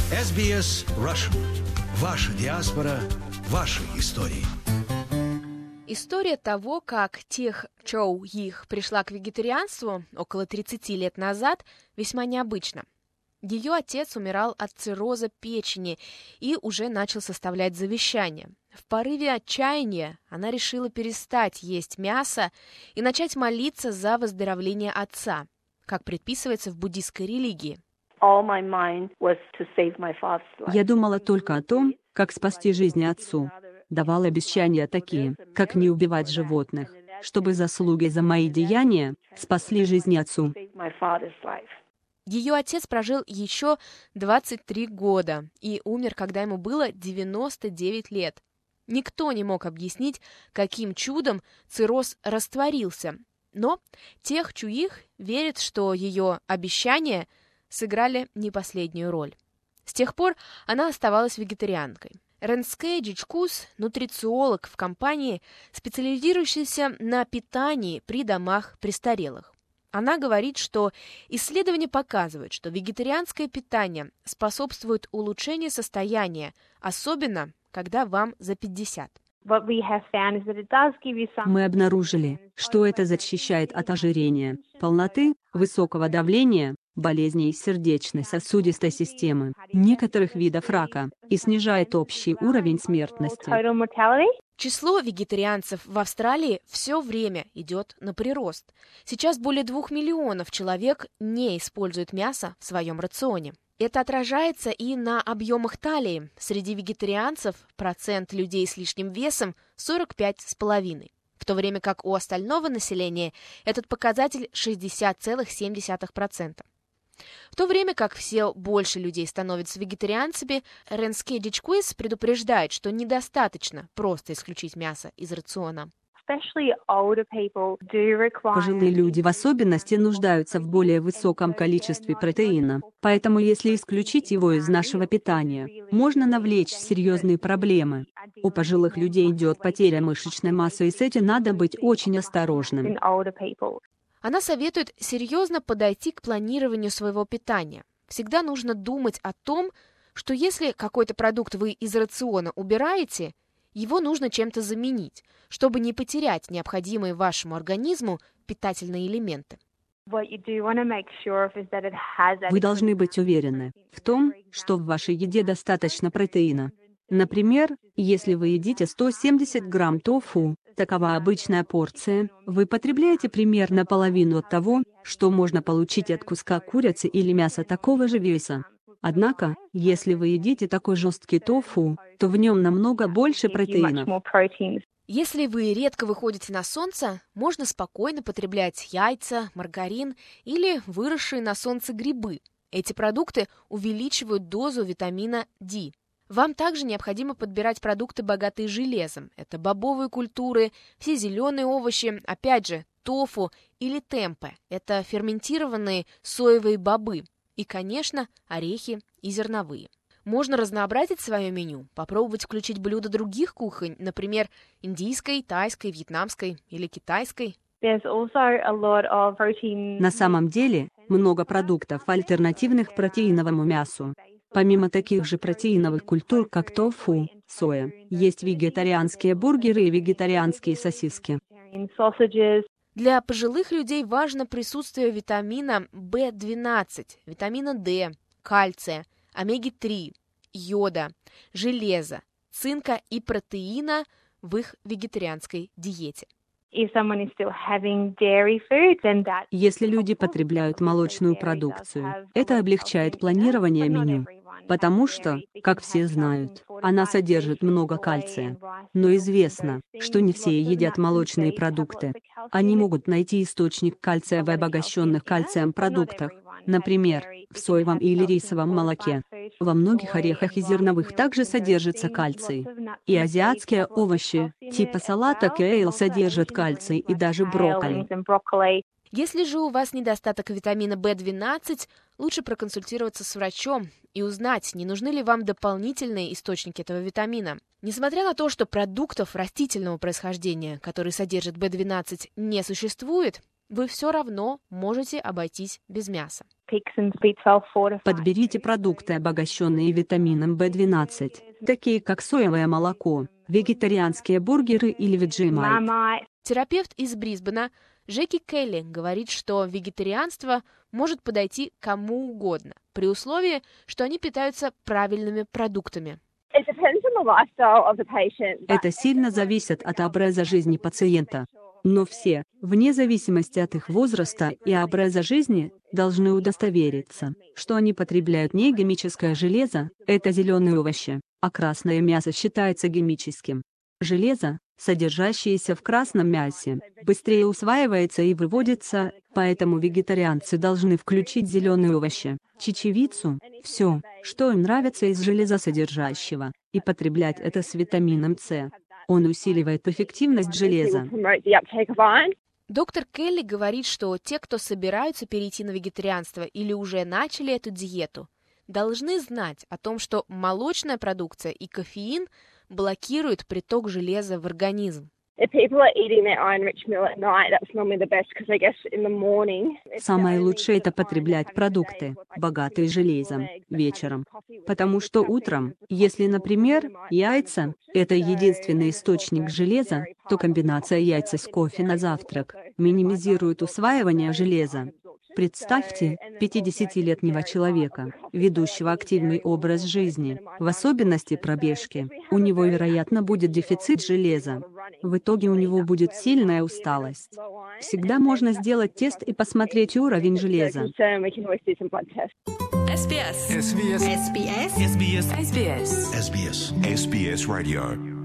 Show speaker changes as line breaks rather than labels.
SBS Russian. Ваша диаспора, ваши истории.
История того, как Тех Чоу Их пришла к вегетарианству около 30 лет назад, весьма необычна. Ее отец умирал от цирроза печени и уже начал составлять завещание. В порыве отчаяния она решила перестать есть мясо и начать молиться за выздоровление отца, как предписывается в буддийской религии.
Я думала только о том, как спасти жизнь отцу. Давал обещания такие, как не убивать животных, чтобы заслуги за мои деяния спасли жизнь отцу.
Ее отец прожил еще 23 года и умер, когда ему было 99 лет. Никто не мог объяснить, каким чудом цирроз растворился, но Тех Чуих верит, что ее обещания сыграли не последнюю роль. С тех пор она оставалась вегетарианкой. Ренске Джичкус – нутрициолог в компании, специализирующейся на питании при домах престарелых. Она говорит, что исследования показывают, что вегетарианское питание способствует улучшению состояния, особенно когда вам за 50.
Мы обнаружили, что это защищает от ожирения, полноты, высокого давления, болезней сердечно-сосудистой системы, некоторых видов рака и снижает общий уровень смертности.
Число вегетарианцев в Австралии все время идет на прирост. Сейчас более 2 миллионов человек не используют мясо в своем рационе. Это отражается и на объемах талии. Среди вегетарианцев процент людей с лишним весом 45,5%, в то время как у остального населения этот показатель 60,7%. В то время как все больше людей становятся вегетарианцами, Ренске Джичкус предупреждает, что недостаточно просто исключить мясо из рациона.
Пожилые люди в особенности нуждаются в более высоком количестве протеина, поэтому если исключить его из нашего питания, можно навлечь серьезные проблемы. У пожилых людей идет потеря мышечной массы, и с этим надо быть очень осторожным.
Она советует серьезно подойти к планированию своего питания. Всегда нужно думать о том, что если какой-то продукт вы из рациона убираете, его нужно чем-то заменить, чтобы не потерять необходимые вашему организму питательные элементы.
Вы должны быть уверены в том, что в вашей еде достаточно протеина. Например, если вы едите 170 грамм тофу, такова обычная порция, вы потребляете примерно половину от того, что можно получить от куска курицы или мяса такого же веса. Однако, если вы едите такой жесткий тофу, то в нем намного больше протеинов.
Если вы редко выходите на солнце, можно спокойно потреблять яйца, маргарин или выросшие на солнце грибы. Эти продукты увеличивают дозу витамина D. Вам также необходимо подбирать продукты, богатые железом. Это бобовые культуры, все зеленые овощи, опять же, тофу или темпе. Это ферментированные соевые бобы. И, конечно, орехи и зерновые. Можно разнообразить свое меню, попробовать включить блюда других кухонь, например, индийской, тайской, вьетнамской или китайской.
На самом деле, много продуктов, альтернативных протеиновому мясу. Помимо таких же протеиновых культур, как тофу, соя, есть вегетарианские бургеры и вегетарианские сосиски.
Для пожилых людей важно присутствие витамина В12, витамина D, кальция, омеги-3, йода, железа, цинка и протеина в их вегетарианской диете.
Если люди потребляют молочную продукцию, это облегчает планирование меню, потому что, как все знают, она содержит много кальция. Но известно, что не все едят молочные продукты. Они могут найти источник кальция в обогащенных кальцием продуктах, например, в соевом или рисовом молоке. Во многих орехах и зерновых также содержится кальций. И азиатские овощи, типа салата кейл, содержат кальций, и даже брокколи.
Если же у вас недостаток витамина В12, лучше проконсультироваться с врачом и узнать, не нужны ли вам дополнительные источники этого витамина. Несмотря на то, что продуктов растительного происхождения, которые содержат В12, не существует, вы все равно можете обойтись без мяса.
Подберите продукты, обогащенные витамином В12, такие как соевое молоко, вегетарианские бургеры или Vegemite.
Терапевт из Брисбена Джеки Келли говорит, что вегетарианство может подойти кому угодно, при условии, что они питаются правильными продуктами.
Это сильно зависит от образа жизни пациента. Но все, вне зависимости от их возраста и образа жизни, должны удостовериться, что они потребляют не гемическое железо, это зеленые овощи, а красное мясо считается гемическим. Железо, содержащееся в красном мясе, быстрее усваивается и выводится, поэтому вегетарианцы должны включить зеленые овощи, чечевицу, все, что им нравится из железосодержащего, и потреблять это с витамином С. Он усиливает эффективность железа.
Доктор Келли говорит, что те, кто собираются перейти на вегетарианство или уже начали эту диету, должны знать о том, что молочная продукция и кофеин блокируют приток железа в организм.
Самое лучшее — это потреблять продукты, богатые железом, вечером. Потому что утром, если, например, яйца — это единственный источник железа, то комбинация яйца с кофе на завтрак минимизирует усваивание железа. Представьте 50-летнего человека, ведущего активный образ жизни, в особенности пробежки. У него, вероятно, будет дефицит железа. В итоге у него будет сильная усталость. Всегда можно сделать тест и посмотреть уровень железа.
SBS. SBS. SBS. SBS. SBS. SBS Radio.